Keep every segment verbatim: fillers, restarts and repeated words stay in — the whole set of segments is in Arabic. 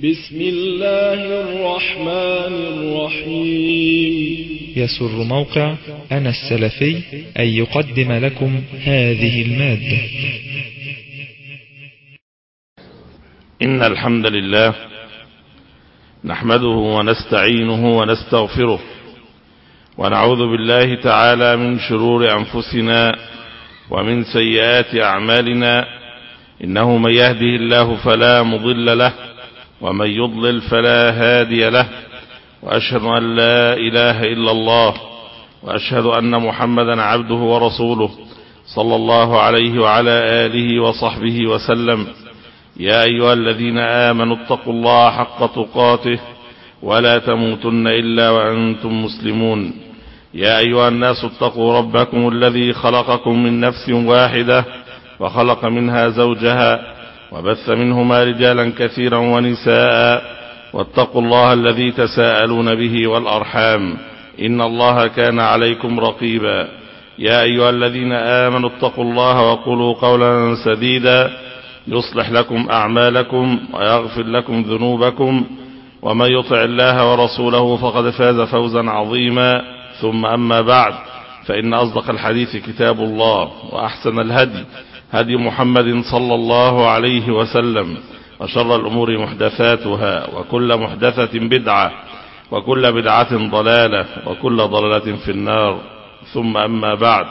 بسم الله الرحمن الرحيم. يسر موقع أنا السلفي أن يقدم لكم هذه المادة. إن الحمد لله نحمده ونستعينه ونستغفره ونعوذ بالله تعالى من شرور أنفسنا ومن سيئات أعمالنا، إنه من يهده الله فلا مضل له ومن يضلل فلا هادي له، وأشهد أن لا إله إلا الله وأشهد أن محمدا عبده ورسوله صلى الله عليه وعلى آله وصحبه وسلم. يا أيها الذين آمنوا اتقوا الله حق تقاته ولا تموتن إلا وأنتم مسلمون. يا أيها الناس اتقوا ربكم الذي خلقكم من نفس واحدة وخلق منها زوجها وبث منهما رجالا كثيرا ونساء، واتقوا الله الذي تساءلون به والأرحام إن الله كان عليكم رقيبا. يا أيها الذين آمنوا اتقوا الله وقولوا قولا سديدا يصلح لكم أعمالكم ويغفر لكم ذنوبكم، ومن يطع الله ورسوله فقد فاز فوزا عظيما. ثم أما بعد، فإن أصدق الحديث كتاب الله، وأحسن الهدي هدي محمد صلى الله عليه وسلم، وشر الأمور محدثاتها، وكل محدثة بدعة، وكل بدعة ضلالة، وكل ضلالة في النار. ثم أما بعد،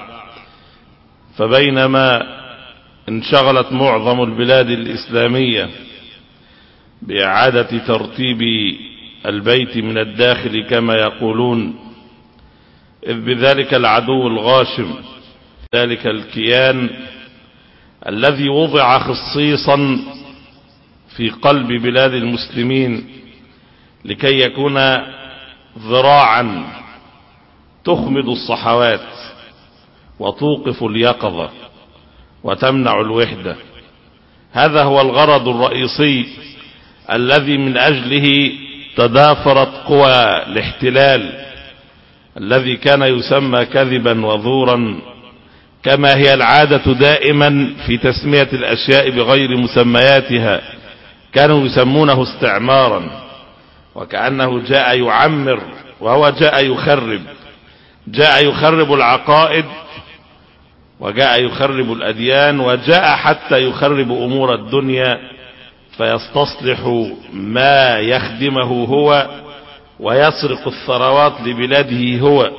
فبينما انشغلت معظم البلاد الإسلامية بإعادة ترتيب البيت من الداخل كما يقولون، إذ بذلك العدو الغاشم، ذلك الكيان الذي وضع خصيصا في قلب بلاد المسلمين لكي يكون ذراعا تخمد الصحوات وتوقف اليقظة وتمنع الوحدة. هذا هو الغرض الرئيسي الذي من أجله تدافرت قوى الاحتلال الذي كان يسمى كذبا وزورا، كما هي العادة دائما في تسمية الأشياء بغير مسمياتها. كانوا يسمونه استعمارا، وكأنه جاء يعمر، وهو جاء يخرب، جاء يخرب العقائد، وجاء يخرب الأديان، وجاء حتى يخرب أمور الدنيا، فيستصلح ما يخدمه هو ويسرق الثروات لبلاده هو.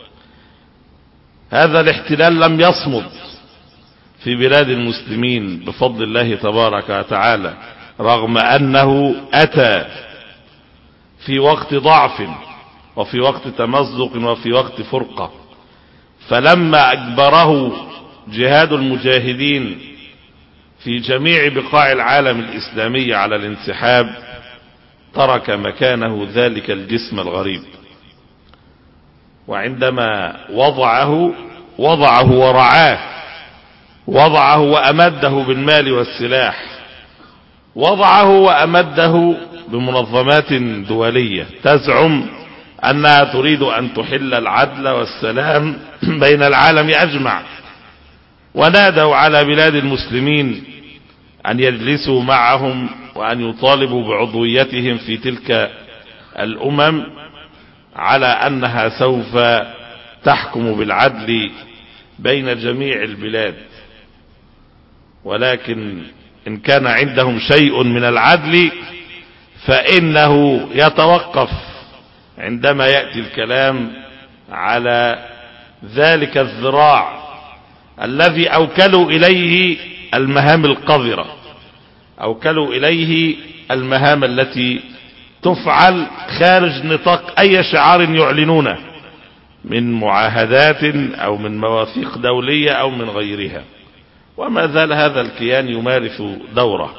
هذا الاحتلال لم يصمد في بلاد المسلمين بفضل الله تبارك وتعالى، رغم أنه أتى في وقت ضعف وفي وقت تمزق وفي وقت فرقة. فلما أجبره جهاد المجاهدين في جميع بقاع العالم الإسلامي على الانسحاب، ترك مكانه ذلك الجسم الغريب، وعندما وضعه وضعه ورعاه، وضعه وأمده بالمال والسلاح، وضعه وأمده بمنظمات دولية تزعم أنها تريد أن تحل العدل والسلام بين العالم أجمع، ونادوا على بلاد المسلمين أن يجلسوا معهم وأن يطالبوا بعضويتهم في تلك الأمم، على أنها سوف تحكم بالعدل بين جميع البلاد. ولكن إن كان عندهم شيء من العدل فإنه يتوقف عندما يأتي الكلام على ذلك الذراع الذي أوكلوا إليه المهام القذرة، أوكلوا إليه المهام التي تفعل خارج نطاق أي شعار يعلنونه من معاهدات أو من مواثيق دولية أو من غيرها. وما زال هذا الكيان يمارس دوره،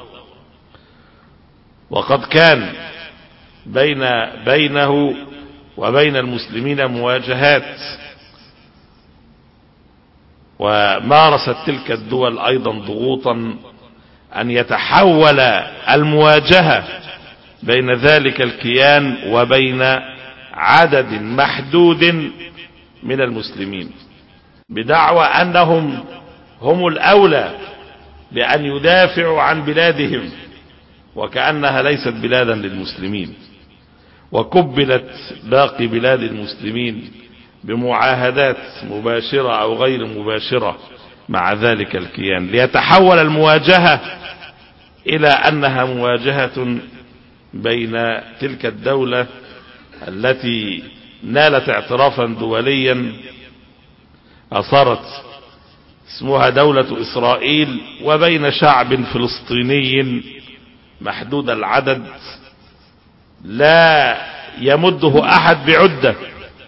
وقد كان بين بينه وبين المسلمين مواجهات، ومارست تلك الدول أيضا ضغوطا أن يتحول المواجهة بين ذلك الكيان وبين عدد محدود من المسلمين، بدعوى أنهم هم الأولى بأن يدافعوا عن بلادهم وكأنها ليست بلادا للمسلمين، وكبلت باقي بلاد المسلمين بمعاهدات مباشرة أو غير مباشرة مع ذلك الكيان، ليتحول المواجهة إلى أنها مواجهة بين تلك الدولة التي نالت اعترافا دوليا أصارت اسمها دولة إسرائيل، وبين شعب فلسطيني محدود العدد لا يمده أحد بعدة.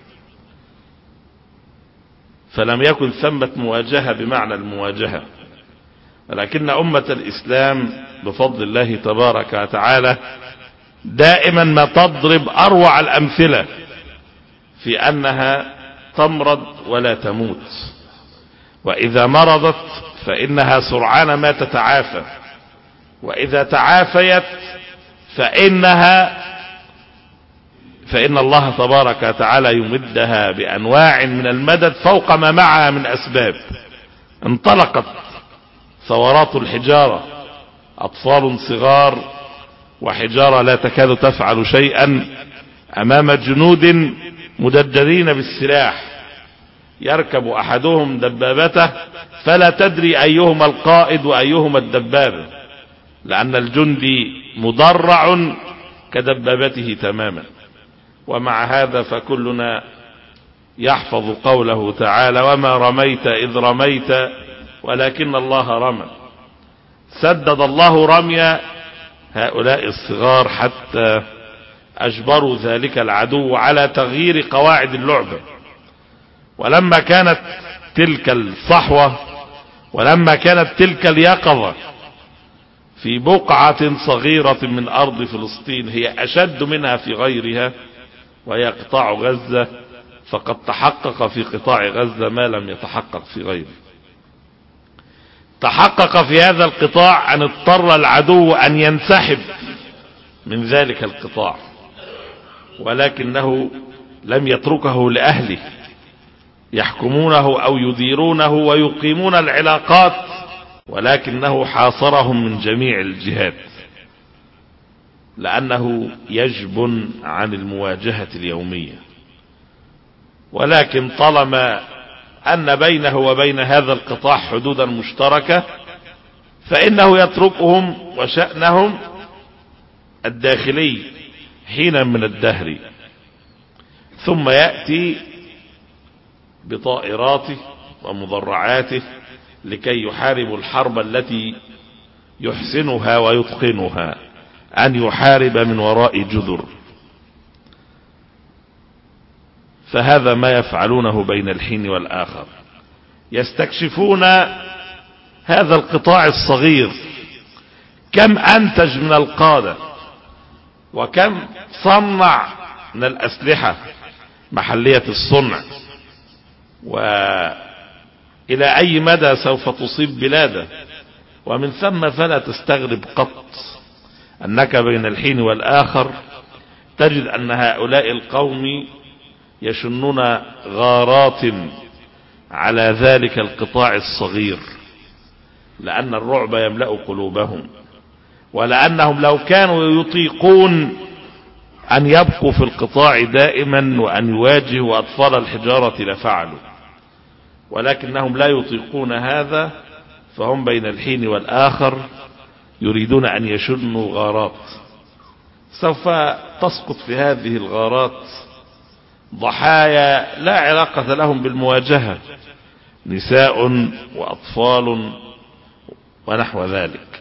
فلم يكن ثمة مواجهة بمعنى المواجهة، ولكن أمة الإسلام بفضل الله تبارك وتعالى دائما ما تضرب أروع الأمثلة في أنها تمرض ولا تموت، وإذا مرضت فإنها سرعان ما تتعافى، وإذا تعافيت فإنها فإن الله تبارك وتعالى يمدها بأنواع من المدد فوق ما معها من أسباب. انطلقت ثورات الحجارة، أطفال صغار وحجارة لا تكاد تفعل شيئا أمام جنود مدججين بالسلاح، يركب أحدهم دبابته فلا تدري أيهما القائد وأيهما الدبابة، لأن الجندي مدرع كدبابته تماما. ومع هذا فكلنا يحفظ قوله تعالى: وما رميت إذ رميت ولكن الله رمى. سدد الله رمي هؤلاء الصغار حتى أجبروا ذلك العدو على تغيير قواعد اللعبة. ولما كانت تلك الصحوة ولما كانت تلك اليقظة في بقعة صغيرة من أرض فلسطين هي أشد منها في غيرها، وهي قطاع غزة، فقد تحقق في قطاع غزة ما لم يتحقق في غيره. تحقق في هذا القطاع أن اضطر العدو أن ينسحب من ذلك القطاع، ولكنه لم يتركه لأهله يحكمونه أو يديرونه ويقيمون العلاقات، ولكنه حاصرهم من جميع الجهات، لأنه يجبن عن المواجهة اليومية. ولكن طالما أن بينه وبين هذا القطاع حدودا مشتركة فإنه يتركهم وشأنهم الداخلي حينا من الدهر، ثم يأتي بطائراته ومدرعاته لكي يحاربوا الحرب التي يحسنها ويتقنها، أن يحارب من وراء جذر. فهذا ما يفعلونه بين الحين والآخر، يستكشفون هذا القطاع الصغير كم أنتج من القادة، وكم صنع من الأسلحة محلية الصنع، وإلى أي مدى سوف تصيب بلاده. ومن ثم فلا تستغرب قط أنك بين الحين والآخر تجد أن هؤلاء القوم يشنون غارات على ذلك القطاع الصغير، لأن الرعب يملأ قلوبهم، ولأنهم لو كانوا يطيقون أن يبقوا في القطاع دائما وأن يواجهوا أطفال الحجارة لفعلوا، ولكنهم لا يطيقون هذا، فهم بين الحين والآخر يريدون أن يشنوا غارات. سوف تسقط في هذه الغارات ضحايا لا علاقة لهم بالمواجهة، نساء وأطفال ونحو ذلك.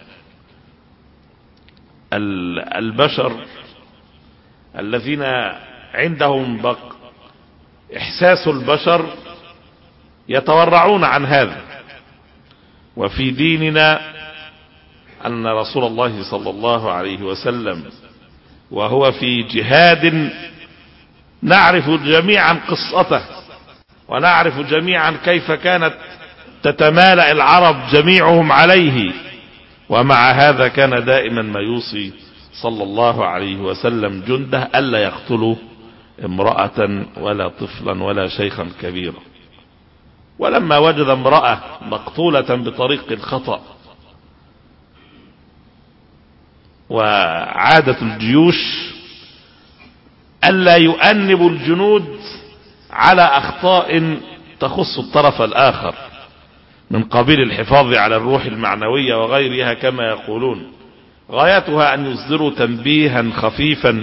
البشر الذين عندهم بق إحساس البشر يتورعون عن هذا. وفي ديننا أن رسول الله صلى الله عليه وسلم وهو في جهاد نعرف جميعا قصته، ونعرف جميعا كيف كانت تتمالأ العرب جميعهم عليه، ومع هذا كان دائما ما يوصي صلى الله عليه وسلم جنده ألا يقتلوا امرأة ولا طفلا ولا شيخا كبيرا. ولما وجد امرأة مقتولة بطريق الخطأ وعادة الجيوش ألا يؤنب الجنود على أخطاء تخص الطرف الآخر من قبيل الحفاظ على الروح المعنوية وغيرها كما يقولون، غايتها أن يصدروا تنبيها خفيفا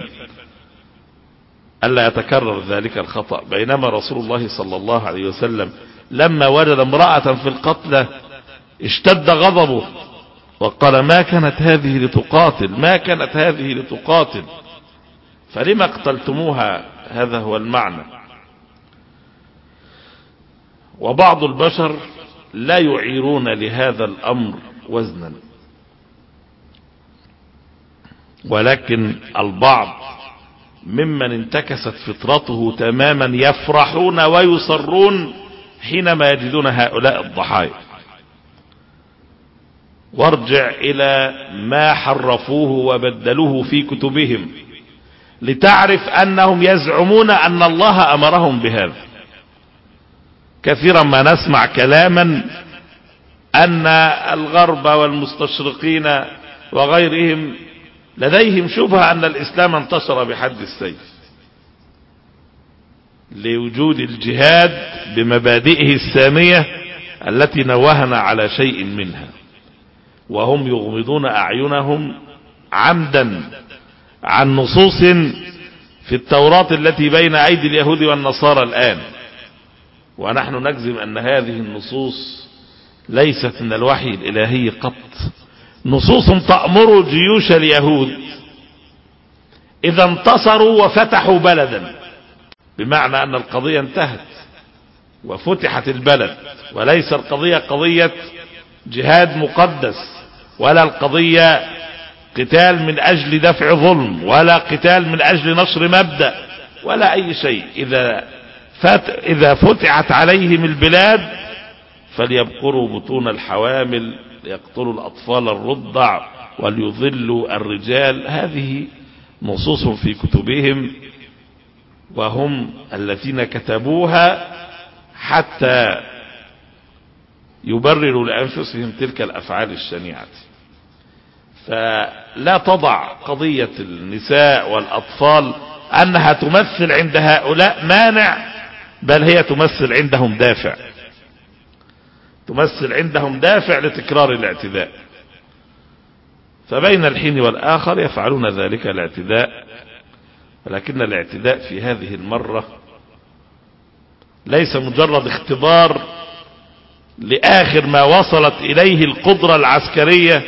ألا يتكرر ذلك الخطأ. بينما رسول الله صلى الله عليه وسلم لما وجد امرأة في القتلى اشتد غضبه وقال: ما كانت هذه لتقاتل، ما كانت هذه لتقاتل، فلما اقتلتموها؟ هذا هو المعنى. وبعض البشر لا يعيرون لهذا الأمر وزنا، ولكن البعض ممن انتكست فطرته تماما يفرحون ويصرون حينما يجدون هؤلاء الضحايا. وارجع إلى ما حرفوه وبدلوه في كتبهم لتعرف أنهم يزعمون أن الله أمرهم بهذا. كثيرا ما نسمع كلاما أن الغرب والمستشرقين وغيرهم لديهم شبهة أن الإسلام انتشر بحد السيف لوجود الجهاد بمبادئه السامية التي نوهنا على شيء منها، وهم يغمضون أعينهم عمدا عن نصوص في التوراة التي بين أيدي اليهود والنصارى الآن. ونحن نجزم أن هذه النصوص ليست من الوحي الإلهي قط، نصوص تأمر جيوش اليهود إذا انتصروا وفتحوا بلدا، بمعنى أن القضية انتهت وفتحت البلد، وليس القضية قضية جهاد مقدس، ولا القضية قتال من أجل دفع ظلم، ولا قتال من أجل نشر مبدأ، ولا أي شيء. إذا فت إذا فتحت عليهم البلاد فليبقروا بطون الحوامل، ليقتلوا الأطفال الرضع، وليضلوا الرجال. هذه نصوص في كتبهم، وهم الذين كتبوها حتى يبرروا لأنفسهم تلك الأفعال الشنيعة. فلا تضع قضية النساء والأطفال أنها تمثل عند هؤلاء مانع، بل هي تمثل عندهم دافع، تمثل عندهم دافع لتكرار الاعتداء. فبين الحين والآخر يفعلون ذلك الاعتداء، ولكن الاعتداء في هذه المرة ليس مجرد اختبار لآخر ما وصلت إليه القدرة العسكرية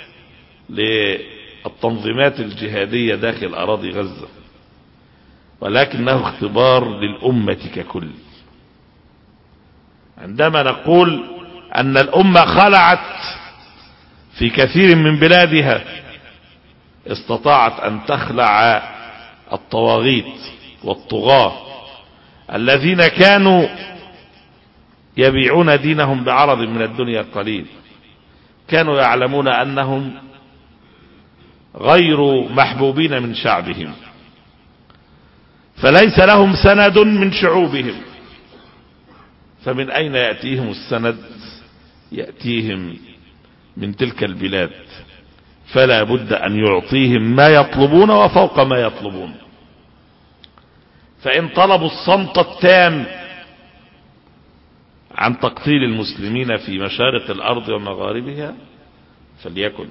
للتنظيمات الجهادية داخل أراضي غزة، ولكنه اختبار للأمة ككل. عندما نقول أن الأمة خلعت في كثير من بلادها، استطاعت أن تخلع الطواغيت والطغاة الذين كانوا يبيعون دينهم بعرض من الدنيا قليل. كانوا يعلمون أنهم غير محبوبين من شعبهم، فليس لهم سند من شعوبهم، فمن أين يأتيهم السند؟ يأتيهم من تلك البلاد، فلا بد أن يعطيهم ما يطلبون وفوق ما يطلبون. فإن طلبوا الصمت التام عن تقتيل المسلمين في مشارق الأرض ومغاربها فليكن،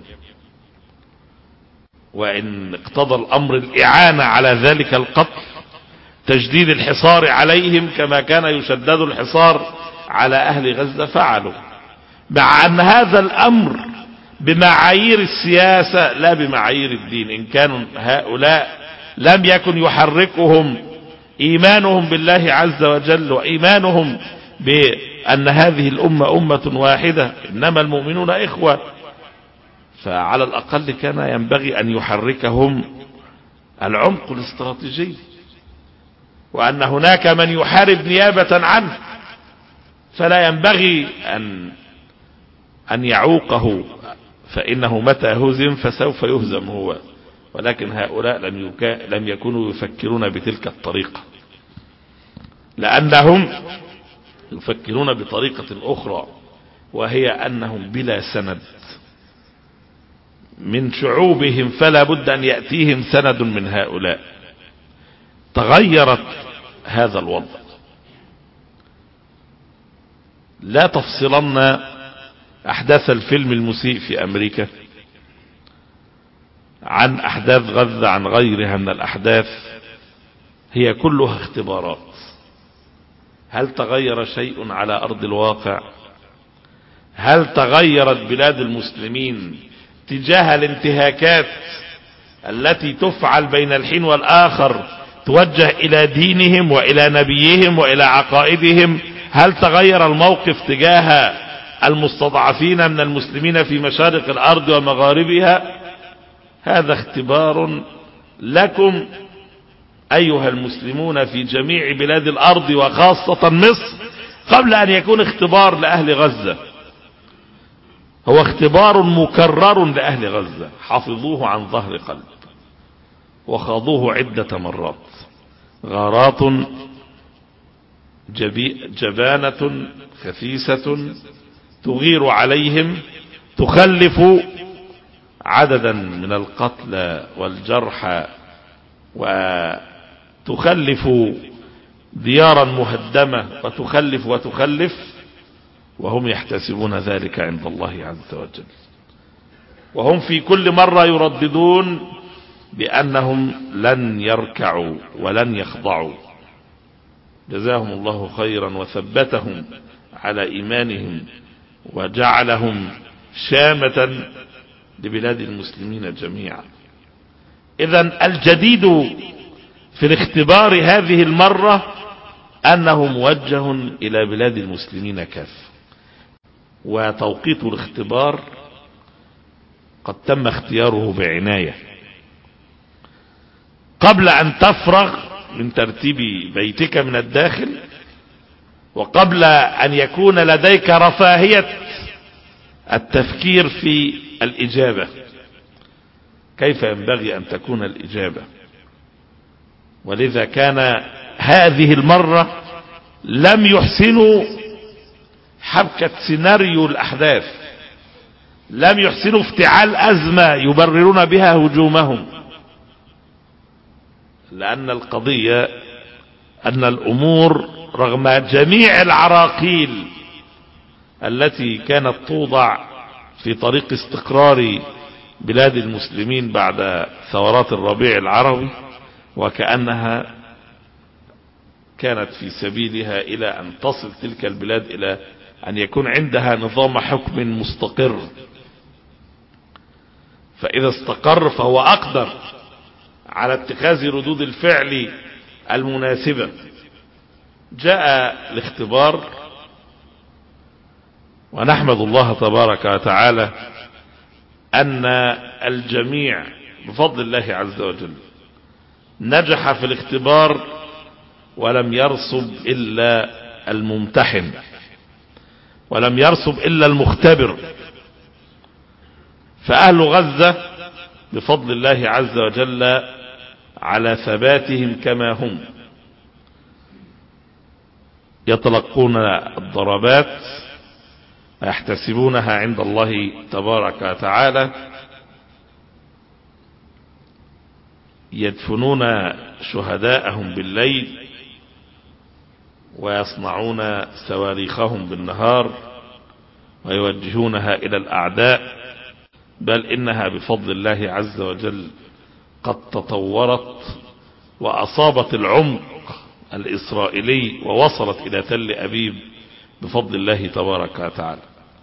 وإن اقتضى الأمر الإعانة على ذلك القتل، تجديد الحصار عليهم كما كان يشدد الحصار على أهل غزة، فعلوا، مع أن هذا الأمر بمعايير السياسة لا بمعايير الدين. إن كانوا هؤلاء لم يكن يحركهم إيمانهم بالله عز وجل وإيمانهم بأن هذه الأمة أمة واحدة، إنما المؤمنون إخوة، فعلى الأقل كان ينبغي أن يحركهم العمق الاستراتيجي، وأن هناك من يحارب نيابة عنه، فلا ينبغي أن أن يعوقه، فإنه متى هزم فسوف يهزم هو. ولكن هؤلاء لم يكا لم يكونوا يفكرون بتلك الطريقة، لأنهم يفكرون بطريقة أخرى، وهي أنهم بلا سند من شعوبهم فلا بد أن يأتيهم سند من هؤلاء. تغيرت هذا الوضع. لا تفصلن أحداث الفيلم المسيء في أمريكا عن أحداث غزة عن غيرها من الأحداث، هي كلها اختبارات. هل تغير شيء على أرض الواقع؟ هل تغيرت بلاد المسلمين تجاه الانتهاكات التي تفعل بين الحين والآخر توجه إلى دينهم وإلى نبيهم وإلى عقائدهم؟ هل تغير الموقف تجاه المستضعفين من المسلمين في مشارق الأرض ومغاربها؟ هذا اختبار لكم أيها المسلمون في جميع بلاد الأرض وخاصة مصر، قبل أن يكون اختبار لأهل غزة. هو اختبار مكرر لأهل غزة، حفظوه عن ظهر قلب وخاضوه عدة مرات. غارات جبانة خفيسة تغير عليهم، تخلف عددا من القتلى والجرحى، وتخلف ديارا مهدمة، وتخلف وتخلف، وهم يحتسبون ذلك عند الله عز وجل. وهم في كل مرة يرددون بأنهم لن يركعوا ولن يخضعوا. جزاهم الله خيرا وثبتهم على إيمانهم وجعلهم شامة لبلاد المسلمين جميعا. إذن الجديد في الاختبار هذه المرة أنه موجه إلى بلاد المسلمين كافة. وتوقيت الاختبار قد تم اختياره بعناية. قبل أن تفرغ من ترتيب بيتك من الداخل، وقبل أن يكون لديك رفاهية التفكير في الإجابة، كيف ينبغي أن تكون الإجابة؟ ولذا كان هذه المرة لم يحسنوا حبكة سيناريو الأحداث، لم يحسنوا افتعال أزمة يبررون بها هجومهم، لأن القضية أن الأمور رغم جميع العراقيل التي كانت توضع في طريق استقرار بلاد المسلمين بعد ثورات الربيع العربي، وكأنها كانت في سبيلها إلى أن تصل تلك البلاد إلى أن يكون عندها نظام حكم مستقر، فإذا استقر فهو أقدر على اتخاذ ردود الفعل المناسبة. جاء الاختبار، ونحمد الله تبارك وتعالى أن الجميع بفضل الله عز وجل نجح في الاختبار، ولم يرسب إلا الممتحن، ولم يرسب إلا المختبر. فأهل غزة بفضل الله عز وجل على ثباتهم كما هم يتلقون الضربات ويحتسبونها عند الله تبارك وتعالى، يدفنون شهداءهم بالليل ويصنعون صواريخهم بالنهار ويوجهونها إلى الأعداء، بل إنها بفضل الله عز وجل قد تطورت وأصابت العمق الإسرائيلي ووصلت إلى تل أبيب بفضل الله تبارك وتعالى.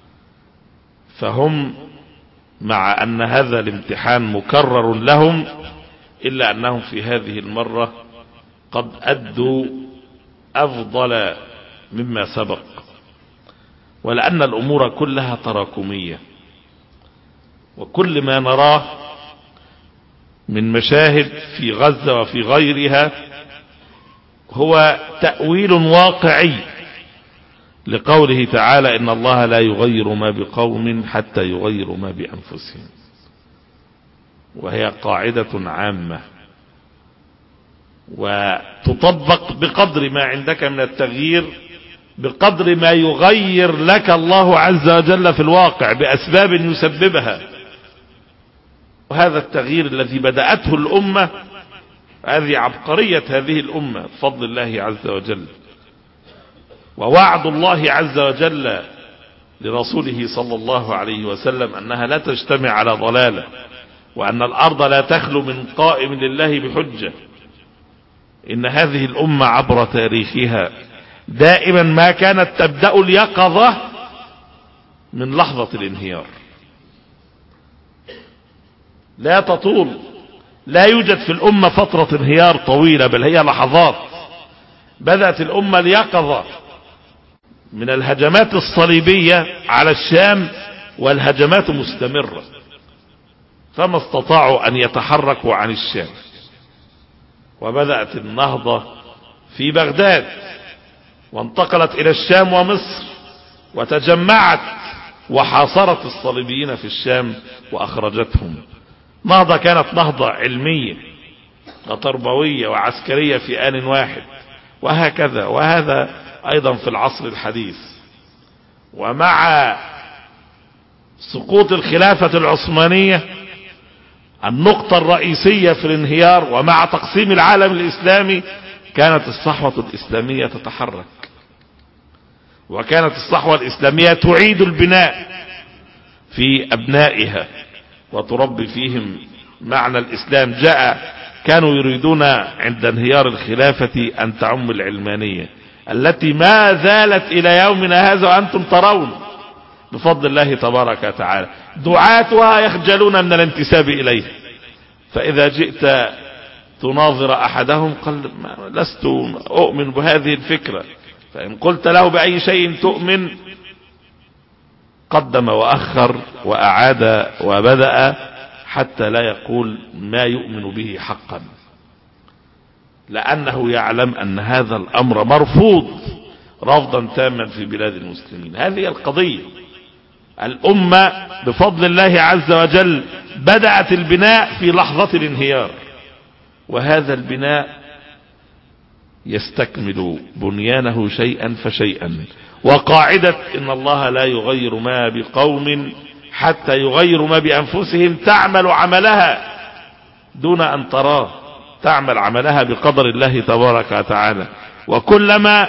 فهم مع أن هذا الامتحان مكرر لهم، إلا أنهم في هذه المرة قد أدوا أفضل مما سبق، ولأن الأمور كلها تراكمية، وكل ما نراه من مشاهد في غزة وفي غيرها هو تأويل واقعي لقوله تعالى: إن الله لا يغير ما بقوم حتى يغيروا ما بأنفسهم. وهي قاعدة عامة وتطبق بقدر ما عندك من التغيير، بقدر ما يغير لك الله عز وجل في الواقع بأسباب يسببها. وهذا التغيير الذي بدأته الأمة، هذه عبقرية هذه الأمة بفضل الله عز وجل، ووعد الله عز وجل لرسوله صلى الله عليه وسلم أنها لا تجتمع على ضلالة، وأن الأرض لا تخلو من قائم لله بحجة. إن هذه الأمة عبر تاريخها دائما ما كانت تبدأ اليقظة من لحظة الانهيار، لا تطول، لا يوجد في الأمة فترة انهيار طويلة، بل هي لحظات. بدأت الأمة اليقظة من الهجمات الصليبية على الشام، والهجمات مستمرة، فما استطاعوا أن يتحركوا عن الشام. وبدأت النهضة في بغداد، وانتقلت إلى الشام ومصر، وتجمعت وحاصرت الصليبيين في الشام وأخرجتهم. نهضة كانت نهضة علمية وتربوية وعسكرية في آن واحد، وهكذا. وهذا أيضا في العصر الحديث. ومع سقوط الخلافة العثمانية النقطة الرئيسية في الانهيار، ومع تقسيم العالم الإسلامي، كانت الصحوة الإسلامية تتحرك، وكانت الصحوة الإسلامية تعيد البناء في أبنائها وتربي فيهم معنى الإسلام. جاء كانوا يريدون عند انهيار الخلافة أن تعم العلمانية التي ما زالت إلى يومنا هذا وأنتم ترون بفضل الله تبارك وتعالى دعاتها يخجلون من الانتساب إليه. فإذا جئت تناظر أحدهم قال لست أؤمن بهذه الفكرة، فإن قلت له بأي شيء تؤمن قدم وأخر وأعاد وبدأ حتى لا يقول ما يؤمن به حقا، لأنه يعلم أن هذا الأمر مرفوض رفضا تاما في بلاد المسلمين. هذه القضية. الأمة بفضل الله عز وجل بدأت البناء في لحظة الانهيار، وهذا البناء يستكمل بنيانه شيئا فشيئا. وقاعدة إن الله لا يغير ما بقوم حتى يغيروا ما بأنفسهم تعمل عملها دون أن تراه، تعمل عملها بقدر الله تبارك وتعالى. وكلما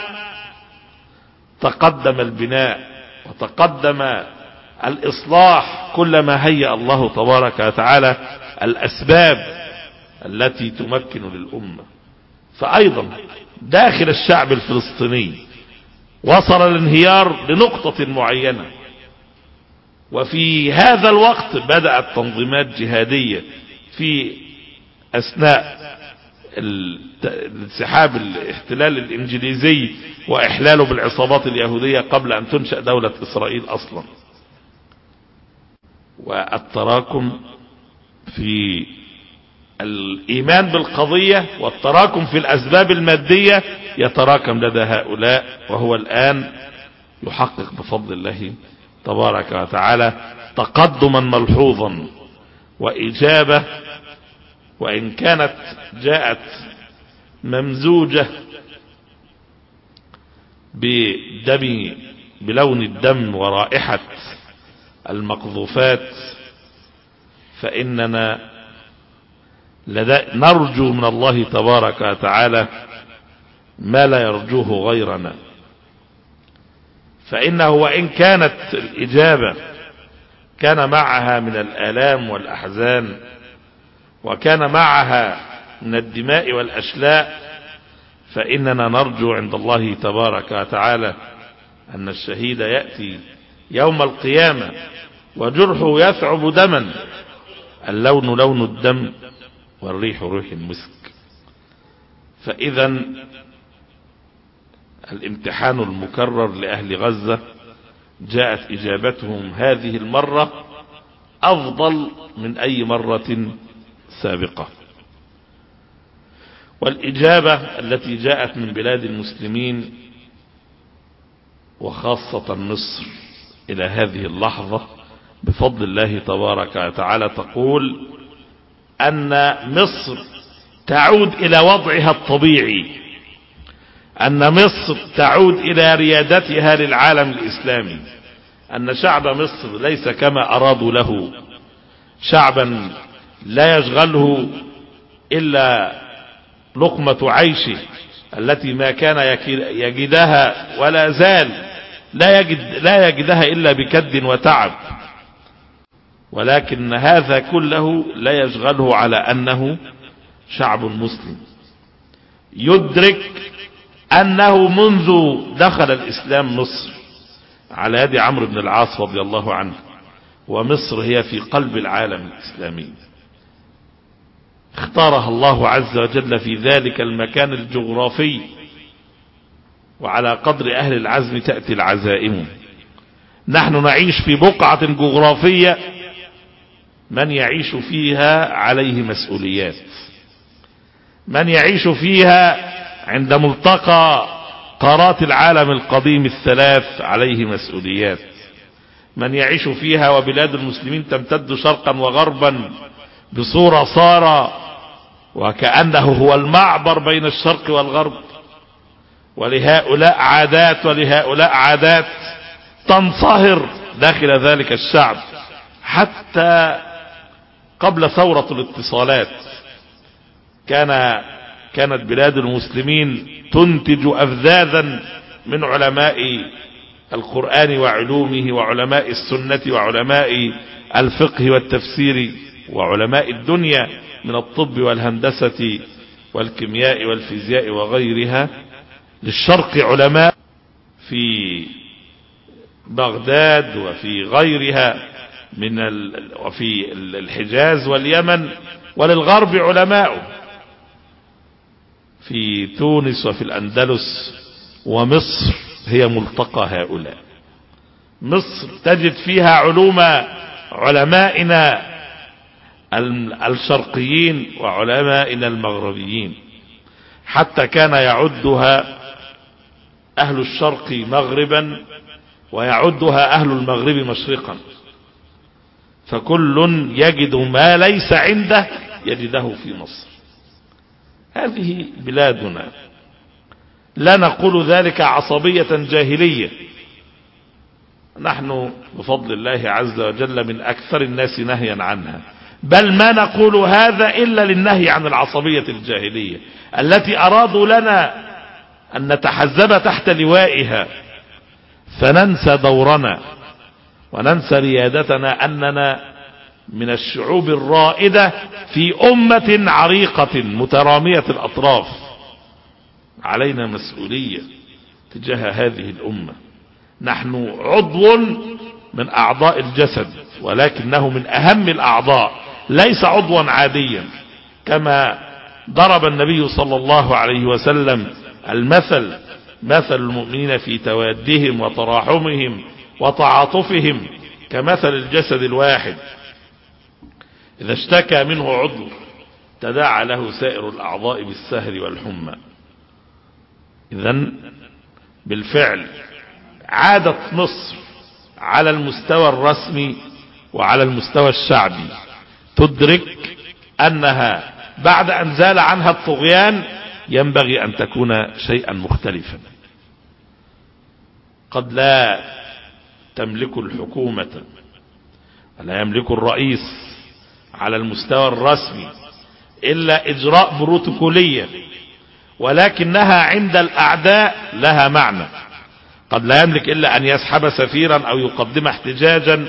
تقدم البناء وتقدم الإصلاح كلما هيأ الله تبارك وتعالى الأسباب التي تمكن للأمة. فأيضا داخل الشعب الفلسطيني وصل الانهيار لنقطة معينة، وفي هذا الوقت بدأت تنظيمات جهادية في أثناء انسحاب الاحتلال الإنجليزي وإحلاله بالعصابات اليهودية قبل أن تنشأ دولة إسرائيل أصلا. والتراكم في الإيمان بالقضية والتراكم في الأسباب المادية يتراكم لدى هؤلاء، وهو الآن يحقق بفضل الله تبارك وتعالى تقدما ملحوظا وإجابة، وإن كانت جاءت ممزوجة بدم بلون الدم ورائحة المقذوفات، فإننا نرجو من الله تبارك وتعالى ما لا يرجوه غيرنا. فإنه وإن كانت الإجابة كان معها من الآلام والأحزان، وكان معها من الدماء والأشلاء، فإننا نرجو عند الله تبارك وتعالى أن الشهيد يأتي يوم القيامة وجرحه يثعب دما، اللون لون الدم والريح ريح المسك. فإذا الامتحان المكرر لأهل غزة جاءت إجابتهم هذه المرة أفضل من أي مرة سابقة. والإجابة التي جاءت من بلاد المسلمين وخاصة مصر إلى هذه اللحظة بفضل الله تبارك وتعالى تقول أن مصر تعود إلى وضعها الطبيعي، أن مصر تعود إلى ريادتها للعالم الإسلامي، أن شعب مصر ليس كما أرادوا له شعبا لا يشغله إلا لقمة عيشه التي ما كان يجدها ولا زال لا يجد لا يجدها إلا بكد وتعب، ولكن هذا كله لا يشغله على أنه شعب مسلم يدرك أنه منذ دخل الإسلام مصر على يد عمرو بن العاص رضي الله عنه، ومصر هي في قلب العالم الإسلامي، اختارها الله عز وجل في ذلك المكان الجغرافي، وعلى قدر أهل العزم تأتي العزائم. نحن نعيش في بقعة جغرافية من يعيش فيها عليه مسؤوليات، من يعيش فيها عند ملتقى قارات العالم القديم الثلاث عليه مسؤوليات، من يعيش فيها وبلاد المسلمين تمتد شرقا وغربا بصورة صار وكأنه هو المعبر بين الشرق والغرب، ولهؤلاء عادات ولهؤلاء عادات تنصهر داخل ذلك الشعب. حتى قبل ثورة الاتصالات كان كانت بلاد المسلمين تنتج أفذاذا من علماء القرآن وعلومه وعلماء السنة وعلماء الفقه والتفسير وعلماء الدنيا من الطب والهندسة والكيمياء والفيزياء وغيرها. للشرق علماء في بغداد وفي غيرها من ال... وفي الحجاز واليمن، وللغرب علماء في تونس وفي الأندلس، ومصر هي ملتقى هؤلاء. مصر تجد فيها علوم علمائنا الشرقيين وعلمائنا المغربيين، حتى كان يعدها أهل الشرق مغربا ويعدها أهل المغرب مشرقا، فكل يجد ما ليس عنده يجده في مصر. هذه بلادنا، لا نقول ذلك عصبية جاهلية، نحن بفضل الله عز وجل من أكثر الناس نهيا عنها، بل ما نقول هذا إلا للنهي عن العصبية الجاهلية التي أرادوا لنا أن نتحزب تحت لوائها فننسى دورنا وننسى ريادتنا، أننا من الشعوب الرائدة في أمة عريقة مترامية الأطراف. علينا مسؤولية تجاه هذه الأمة. نحن عضو من أعضاء الجسد، ولكنه من أهم الأعضاء، ليس عضوا عاديا، كما ضرب النبي صلى الله عليه وسلم المثل، مثل المؤمنين في توادهم وتراحمهم وتعاطفهم كمثل الجسد الواحد، إذا اشتكى منه عضو تداعى له سائر الأعضاء بالسهر والحمى. إذن بالفعل عادت مصر على المستوى الرسمي وعلى المستوى الشعبي تدرك أنها بعد أن زال عنها الطغيان ينبغي أن تكون شيئا مختلفا. قد لا تملك الحكومة ولا يملك الرئيس على المستوى الرسمي إلا إجراء بروتوكولية، ولكنها عند الأعداء لها معنى. قد لا يملك إلا أن يسحب سفيرا أو يقدم احتجاجا،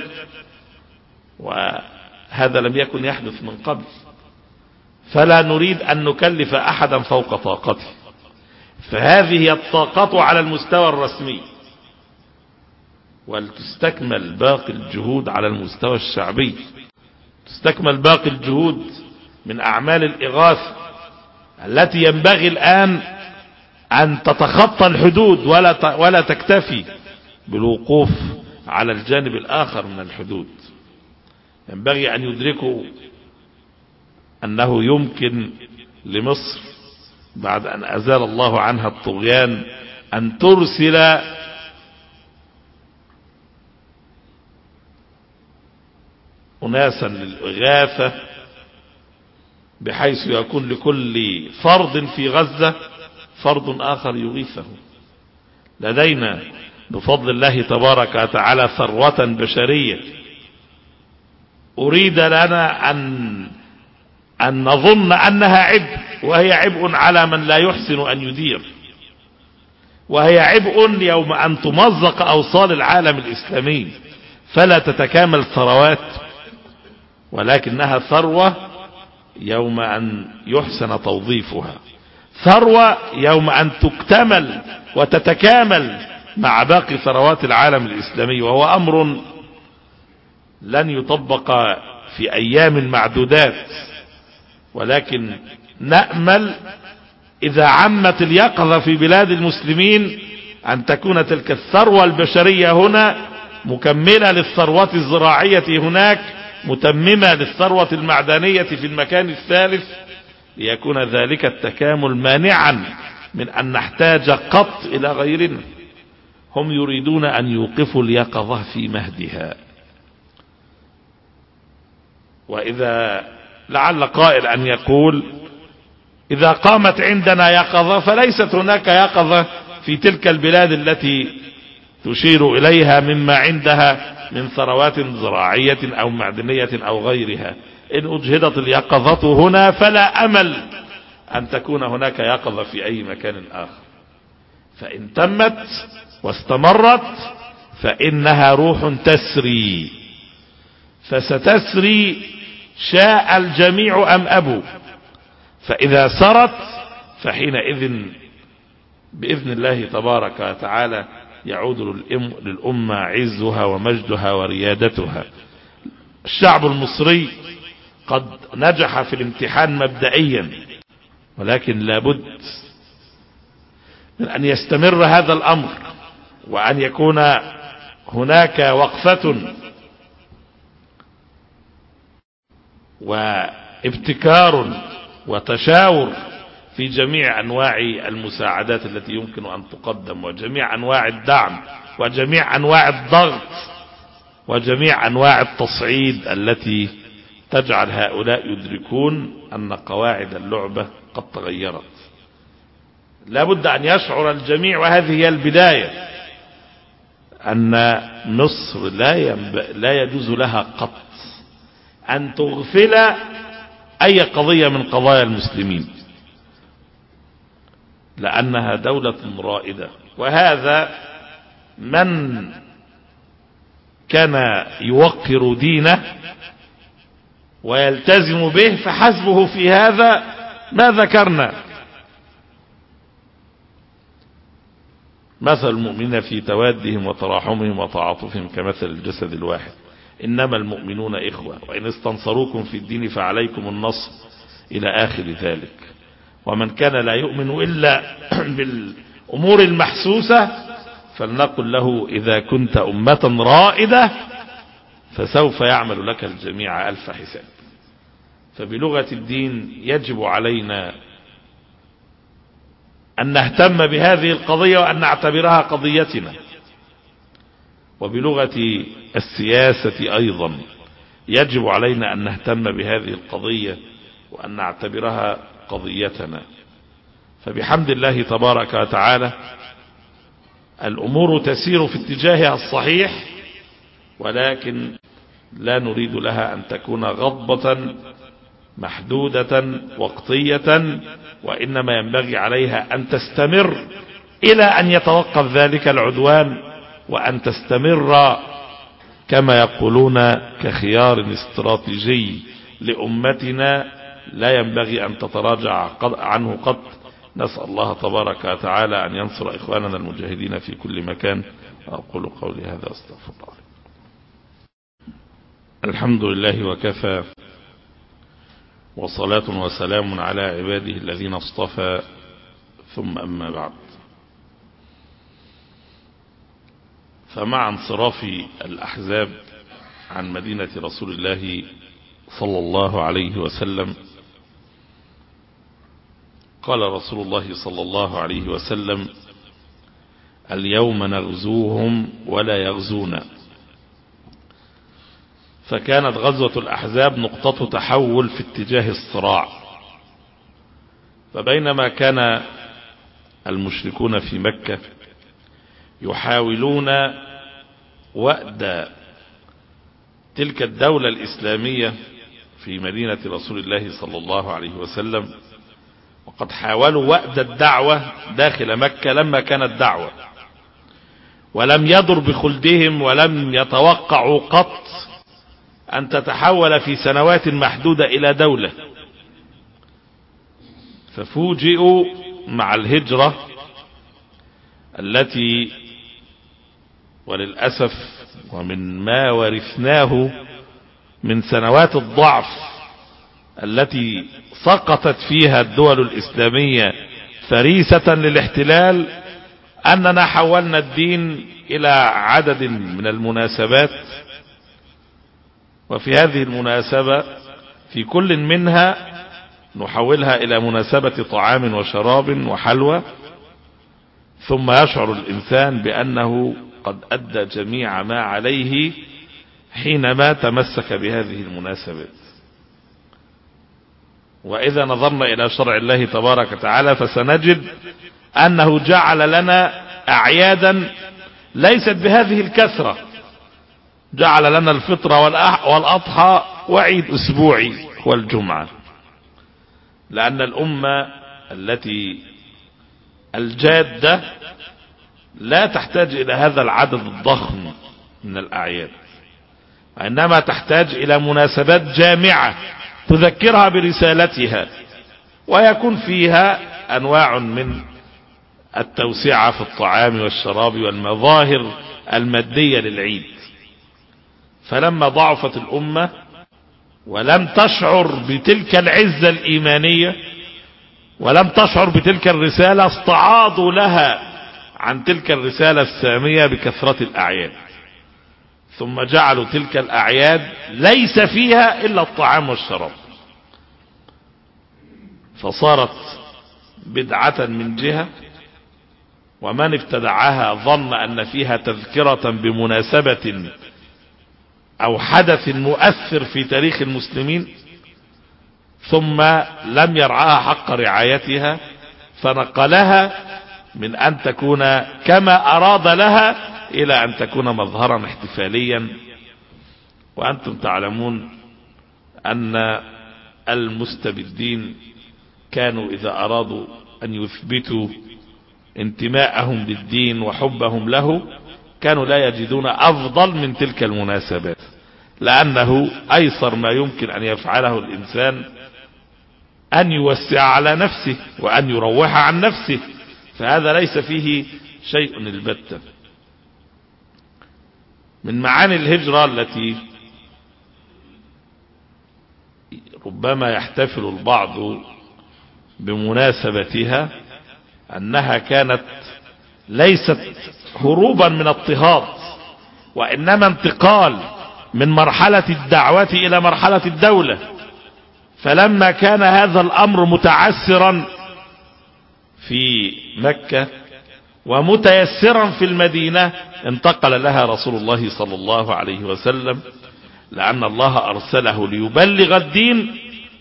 وهذا لم يكن يحدث من قبل، فلا نريد أن نكلف أحدا فوق طاقته. فهذه الطاقة على المستوى الرسمي، ولتستكمل باقي الجهود على المستوى الشعبي، تستكمل باقي الجهود من أعمال الإغاثة التي ينبغي الآن أن تتخطى الحدود ولا ولا تكتفي بالوقوف على الجانب الآخر من الحدود. ينبغي أن يدركوا أنه يمكن لمصر بعد أن أزال الله عنها الطغيان أن ترسل أناسا للإغاثة، بحيث يكون لكل فرد في غزة فرد آخر يغيثه. لدينا بفضل الله تبارك وتعالى ثروة بشرية أريد لنا أن أن نظن أنها عبء، وهي عبء على من لا يحسن أن يدير، وهي عبء يوم أن تمزق أوصال العالم الإسلامي فلا تتكامل ثروات، ولكنها ثروة يوم أن يحسن توظيفها، ثروة يوم أن تكتمل وتتكامل مع باقي ثروات العالم الإسلامي، وهو أمر لن يطبق في أيام معدودات، ولكن نأمل إذا عمت اليقظة في بلاد المسلمين أن تكون تلك الثروة البشرية هنا مكملة للثروة الزراعية هناك، متممة للثروة المعدنية في المكان الثالث، ليكون ذلك التكامل مانعا من أن نحتاج قط إلى غيرنا. هم يريدون أن يوقفوا اليقظة في مهدها. وإذا لعل قائل أن يقول إذا قامت عندنا يقظة فليست هناك يقظة في تلك البلاد التي تشير إليها مما عندها من ثروات زراعية أو معدنية أو غيرها. إن أجهدت اليقظة هنا فلا أمل أن تكون هناك يقظة في أي مكان آخر، فإن تمت واستمرت فإنها روح تسري، فستسري شاء الجميع أم أبوا. فإذا سرت فحينئذ بإذن الله تبارك وتعالى يعود للأمة عزها ومجدها وريادتها. الشعب المصري قد نجح في الامتحان مبدئيا، ولكن لابد من أن يستمر هذا الأمر، وأن يكون هناك وقفة وابتكار وتشاور في جميع أنواع المساعدات التي يمكن أن تقدم، وجميع أنواع الدعم، وجميع أنواع الضغط، وجميع أنواع التصعيد التي تجعل هؤلاء يدركون أن قواعد اللعبة قد تغيرت. لا بد أن يشعر الجميع، وهذه هي البداية، أن مصر لا, ينب... لا يجوز لها قط أن تغفل أي قضية من قضايا المسلمين، لأنها دولة رائدة. وهذا من كان يوقر دينه ويلتزم به فحسبه في هذا ما ذكرنا. مثل المؤمنين في توادهم وتراحمهم وتعاطفهم كمثل الجسد الواحد، إنما المؤمنون إخوة، وإن استنصروكم في الدين فعليكم النصر، إلى آخر ذلك. ومن كان لا يؤمن إلا بالأمور المحسوسة فلنقل له إذا كنت أمة رائدة فسوف يعمل لك الجميع ألف حساب. فبلغة الدين يجب علينا أن نهتم بهذه القضية وأن نعتبرها قضيتنا. وبلغة السياسة أيضا يجب علينا أن نهتم بهذه القضية وأن نعتبرها قضيتنا. فبحمد الله تبارك وتعالى الأمور تسير في اتجاهها الصحيح، ولكن لا نريد لها أن تكون غضبة محدودة وقتية، وإنما ينبغي عليها أن تستمر إلى أن يتوقف ذلك العدوان، وأن تستمر كما يقولون كخيار استراتيجي لأمتنا لا ينبغي أن تتراجع عنه قط. نسأل الله تبارك وتعالى أن ينصر إخواننا المجاهدين في كل مكان. أقول قولي هذا أستغفر الله. الحمد لله وكفى، وصلاة وسلام على عباده الذين اصطفى، ثم أما بعد. فمع انصراف الأحزاب عن مدينة رسول الله صلى الله عليه وسلم قال رسول الله صلى الله عليه وسلم: اليوم نغزوهم ولا يغزونا. فكانت غزوة الأحزاب نقطة تحول في اتجاه الصراع. فبينما كان المشركون في مكة يحاولون وأد تلك الدولة الإسلامية في مدينة رسول الله صلى الله عليه وسلم، وقد حاولوا وأد الدعوة داخل مكة لما كانت دعوة، ولم يضر بخلدهم ولم يتوقعوا قط أن تتحول في سنوات محدودة إلى دولة. ففوجئوا مع الهجرة التي وللأسف ومن ما ورثناه من سنوات الضعف التي سقطت فيها الدول الإسلامية فريسة للاحتلال، أننا حولنا الدين إلى عدد من المناسبات، وفي هذه المناسبة في كل منها نحولها إلى مناسبة طعام وشراب وحلوى، ثم يشعر الإنسان بأنه قد أدى جميع ما عليه حينما تمسك بهذه المناسبات. وإذا نظرنا إلى شرع الله تبارك وتعالى فسنجد أنه جعل لنا أعيادا ليست بهذه الكثرة. جعل لنا الفطر والأضحى وعيد أسبوعي هو الجمعة، لأن الأمة التي الجادة لا تحتاج إلى هذا العدد الضخم من الأعياد، وإنما تحتاج إلى مناسبات جامعة تذكرها برسالتها، ويكون فيها أنواع من التوسعة في الطعام والشراب والمظاهر المادية للعيد. فلما ضعفت الأمة ولم تشعر بتلك العزة الإيمانية ولم تشعر بتلك الرسالة، استعاضوا لها عن تلك الرسالة السامية بكثرة الأعياد، ثم جعلوا تلك الأعياد ليس فيها إلا الطعام والشراب، فصارت بدعة من جهة، ومن ابتدعها ظن أن فيها تذكرة بمناسبة أو حدث مؤثر في تاريخ المسلمين، ثم لم يرعاها حق رعايتها فنقلها من أن تكون كما أراد لها إلى أن تكون مظهرا احتفاليا. وأنتم تعلمون أن المستبدين كانوا إذا أرادوا أن يثبتوا انتماءهم للدين وحبهم له كانوا لا يجدون أفضل من تلك المناسبات، لأنه أيسر ما يمكن أن يفعله الإنسان أن يوسع على نفسه وأن يروح عن نفسه، فهذا ليس فيه شيء البتة. من معاني الهجرة التي ربما يحتفل البعض بمناسبتها أنها كانت ليست هروبا من اضطهاد، وإنما انتقال من مرحلة الدعوة إلى مرحلة الدولة. فلما كان هذا الأمر متعسرا في مكة ومتيسرا في المدينة انتقل لها رسول الله صلى الله عليه وسلم، لأن الله أرسله ليبلغ الدين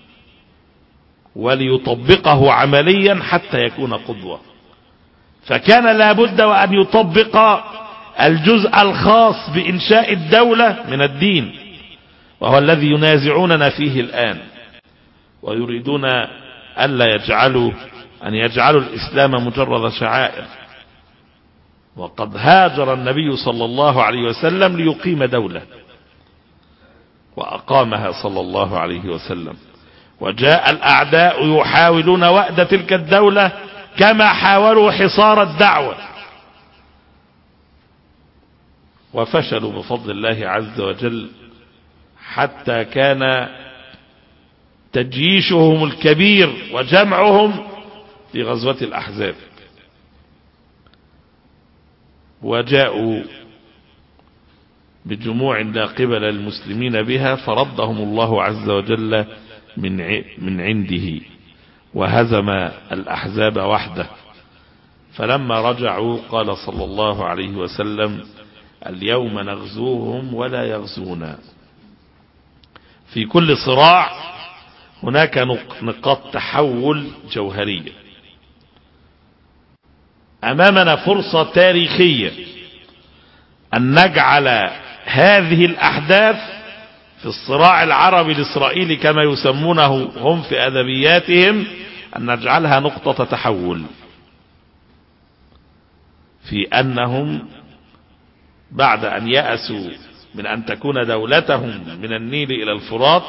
وليطبقه عمليا حتى يكون قدوة. فكان لابد وأن يطبق الجزء الخاص بإنشاء الدولة من الدين، وهو الذي ينازعوننا فيه الآن، ويريدون ألا يجعلوا أن يجعلوا الإسلام مجرد شعائر. وقد هاجر النبي صلى الله عليه وسلم ليقيم دولة، وأقامها صلى الله عليه وسلم، وجاء الأعداء يحاولون وأد تلك الدولة كما حاولوا حصار الدعوة، وفشلوا بفضل الله عز وجل، حتى كان تجييشهم الكبير وجمعهم في غزوة الأحزاب، وجاءوا بجموع لا قبل المسلمين بها فردهم الله عز وجل من من عنده وهزم الأحزاب وحده. فلما رجعوا قال صلى الله عليه وسلم: اليوم نغزوهم ولا يغزونا. في كل صراع هناك نقاط تحول جوهرية. أمامنا فرصة تاريخية أن نجعل هذه الأحداث في الصراع العربي الإسرائيلي كما يسمونه هم في أدبياتهم، أن نجعلها نقطة تحول، في أنهم بعد أن يأسوا من أن تكون دولتهم من النيل إلى الفرات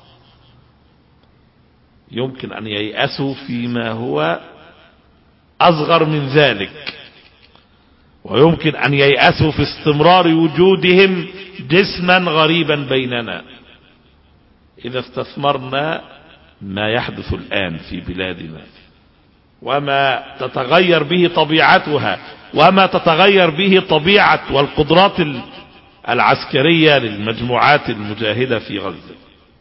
يمكن أن ييأسوا فيما هو أصغر من ذلك، ويمكن أن ييأسوا في استمرار وجودهم جسما غريبا بيننا إذا استثمرنا ما يحدث الآن في بلادنا وما تتغير به طبيعتها وما تتغير به طبيعة والقدرات العسكرية للمجموعات المجاهدة في غزة.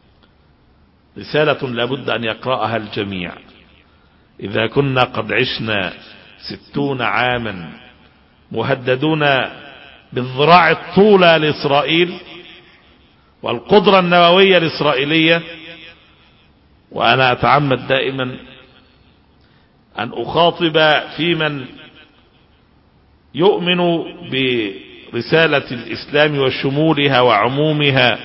رسالة لابد أن يقرأها الجميع. إذا كنا قد عشنا ستون عاما مهددون بالذراع الطولى لإسرائيل والقدرة النووية الإسرائيلية، وأنا أتعمد دائما أن أخاطب في من يؤمن برسالة الإسلام وشمولها وعمومها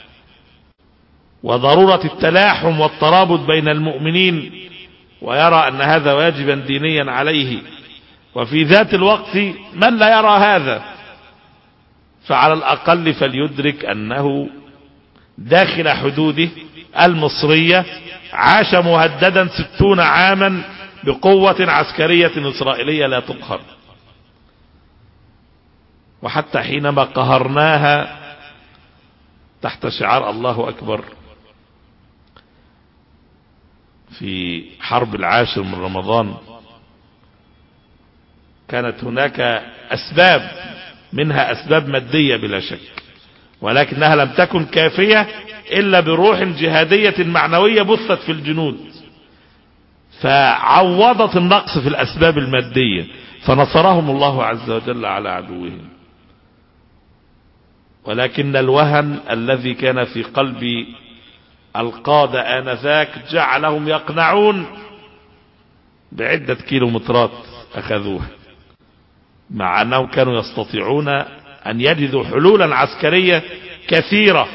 وضرورة التلاحم والترابط بين المؤمنين، ويرى أن هذا واجبا دينيا عليه، وفي ذات الوقت من لا يرى هذا فعلى الأقل فليدرك أنه داخل حدوده المصرية عاش مهددا ستون عاما بقوة عسكرية إسرائيلية لا تقهر، وحتى حينما قهرناها تحت شعار الله أكبر في حرب العاشر من رمضان كانت هناك أسباب، منها أسباب مادية بلا شك، ولكنها لم تكن كافية إلا بروح جهادية معنوية بثت في الجنود فعوضت النقص في الأسباب المادية فنصرهم الله عز وجل على عدوهم. ولكن الوهن الذي كان في قلب القادة آنذاك جعلهم يقنعون بعدة كيلومترات أخذوها، مع أنهم كانوا يستطيعون أن يجدوا حلولا عسكرية كثيرة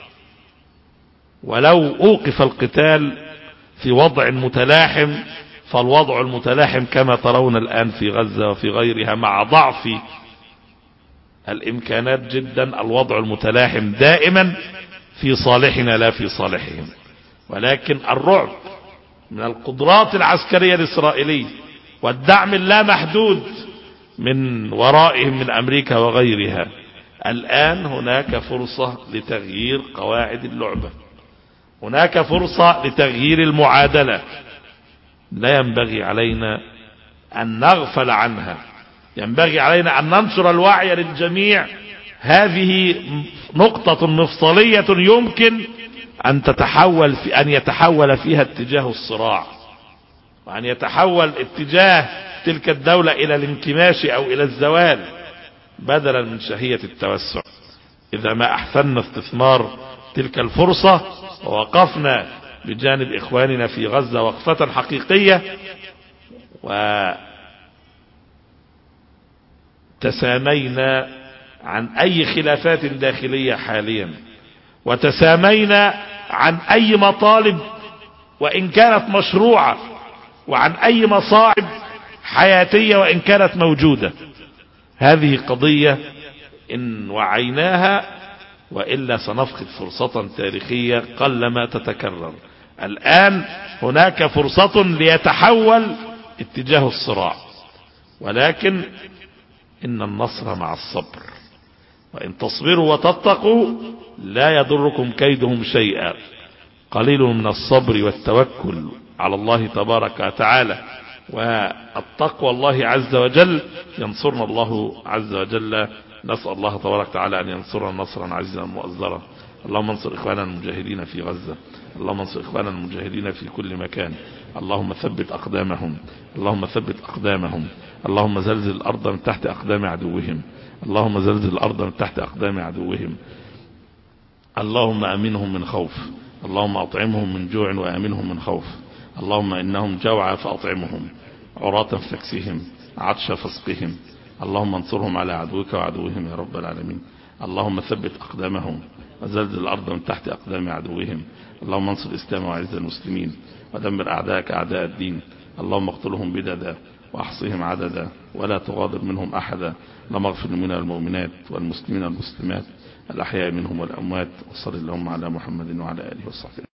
ولو أوقف القتال في وضع متلاحم. فالوضع المتلاحم كما ترون الآن في غزة وفي غيرها مع ضعف الإمكانات جدا، الوضع المتلاحم دائما في صالحنا لا في صالحهم، ولكن الرعب من القدرات العسكرية الإسرائيلية والدعم اللامحدود من ورائهم من أمريكا وغيرها، الآن هناك فرصة لتغيير قواعد اللعبة، هناك فرصة لتغيير المعادلة لا ينبغي علينا أن نغفل عنها، ينبغي علينا أن ننشر الوعي للجميع. هذه نقطة مفصلية يمكن أن تتحول في أن يتحول فيها اتجاه الصراع، وأن يتحول اتجاه تلك الدولة إلى الانكماش أو إلى الزوال بدلا من شهية التوسع. إذا ما أحسننا استثمار تلك الفرصة ووقفنا بجانب إخواننا في غزة وقفة حقيقية وتسامينا عن أي خلافات داخلية حاليا، وتسامينا عن أي مطالب وإن كانت مشروعة، وعن أي مصاعب حياتية وإن كانت موجودة. هذه قضية إن وعيناها وإلا سنفقد فرصة تاريخية قلما تتكرر. الآن هناك فرصة ليتحول اتجاه الصراع، ولكن إن النصر مع الصبر، وإن تصبروا وتتقوا لا يضركم كيدهم شيئا. قليل من الصبر والتوكل على الله تبارك وتعالى والتقوى الله عز وجل ينصرنا الله عز وجل. نسأل الله تبارك وتعالى أن ينصرنا نصرا عزيزا مؤزرا. اللهم انصر إخواننا المجاهدين في غزة، اللهم انصر إخواننا المجاهدين في كل مكان، اللهم ثبت أقدامهم، اللهم ثبت أقدامهم، اللهم زلزل الأرض من تحت أقدام عدوهم، اللهم زلزل الأرض من تحت أقدام عدوهم، اللهم أمنهم من خوف، اللهم أطعمهم من جوع وأمنهم من خوف، اللهم إنهم جوعى فأطعمهم، عراة فاكسهم، عطش فاسقهم، اللهم انصرهم على عدوك وعدوهم يا رب العالمين. اللهم ثبت أقدامهم، وزلزل الأرض من تحت أقدام عدوهم. اللهم انصر الإسلام وعز المسلمين ودمر أعداءك أعداء الدين. اللهم اقتلهم بددا وأحصهم عددا ولا تغادر منهم أحدا. اللهم اغفر للمؤمنين والمؤمنات والمسلمين والمسلمات الأحياء منهم والأموات. وصل اللهم على محمد وعلى آله وصحبه.